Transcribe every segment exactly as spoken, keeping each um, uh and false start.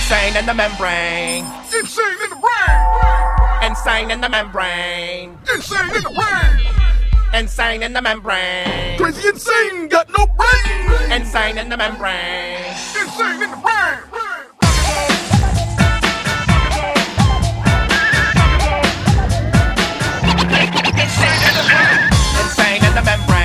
Insane in the membrane. Insane in the brain. Insane in the membrane. Insane in the brain. Insane in the membrane. Crazy insane, got no brain. Insane in the membrane. Insane in the brain. Insane in the membrane.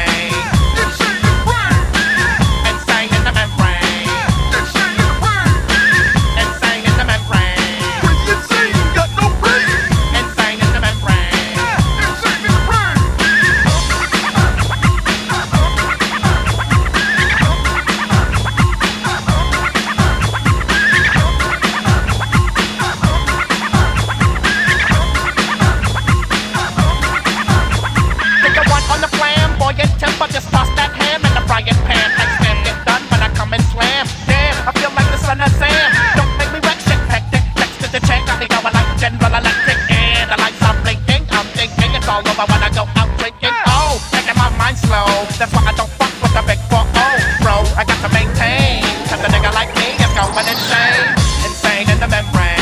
Just toss that ham in the frying pan. Like slam, get done when I come and slam. Damn, I feel like the son of Sam. Don't make me wreck shit hectic. Next to the check, got me going like General Electric. And the lights are blinking. I'm thinking it's all over when I go out drinking. Oh, making my mind slow. That's why I don't fuck with the big four oh, bro. I got to maintain. Cause a nigga like me is going insane. Insane in the membrane.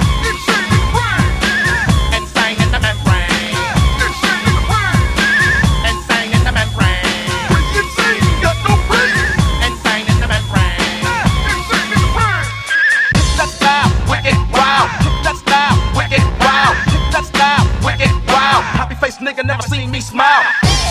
Nigga never seen me smile.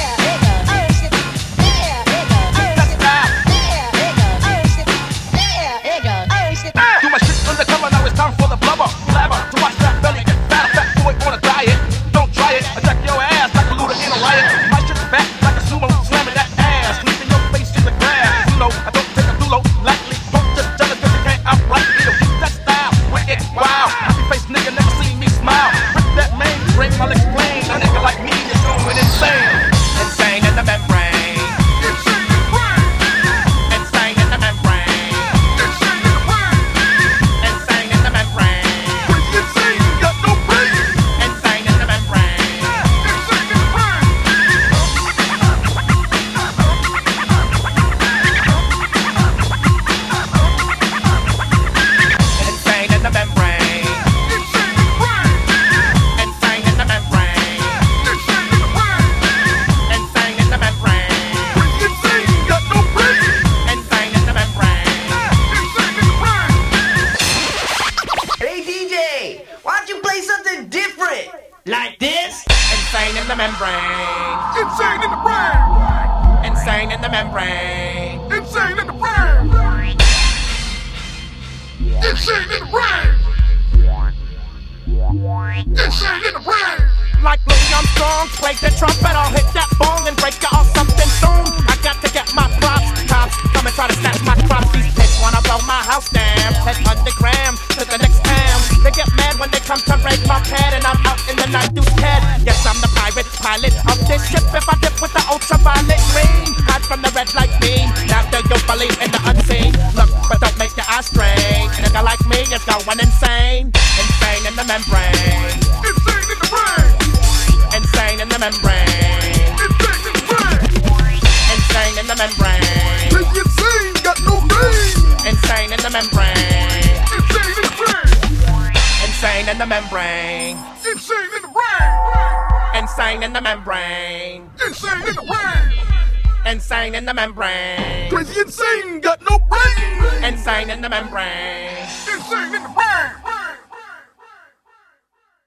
Do my shit undercover, now it's time for the blubber. Blabber, to watch that belly get fat. Fat boy on a diet, don't try it. Attack your ass like a looter in a riot. My shit's fat like a sumo, slamming that ass. Leaving your face in the grass. You know, I don't take a dulo lightly. Don't just jealous cause you can't outright me. Keep that style, wicked, wow. Happy face nigga never seen me smile. Rip that main, bring my legs plain. A nigga like me is going insane. Insane in the membrane. Insane in the brain. Insane in the membrane. Insane in the brain. Insane in the membrane. Crazy insane, got no brain. Insane in the membrane. Insane in the brain. Insane in the membrane. Insane in the brain. Insane in the membrane. Insane in the brain. Insane in the membrane. Crazy insane, got no brain. Insane in the membrane. Insane in the brain. Hey D J, why don't you play something different? Like this? Insane in the membrane. Insane in the brain. Insane in the membrane. Insane in the brain. Insane in the brain. Insane in the brain. Like Louis Armstrong, play the trumpet, I'll hit that bong and break you off something soon. I got to get my props, cops come and try to snatch my crops. These pigs wanna blow my house down, head underground to the next town. They get mad when they come to raid my pad and I'm out in the night deuce head. Yes, I'm the pirate pilot of this ship. If I dip with the ultraviolet rain, hide from the red light beam. Now do you believe in the unseen? Look, but don't make your eyes strain. A nigga like me is going insane. Insane in the membrane. Insane in the brain. Insane in the membrane. Insane in the brain. Insane in the membrane. Crazy insane, got no brain. Insane in the membrane. Insane in the brain. Insane in the membrane. Insane in the brain. Insane in the membrane. Insane in the brain. Insane in the membrane. Crazy insane, got no brain. Insane in the membrane.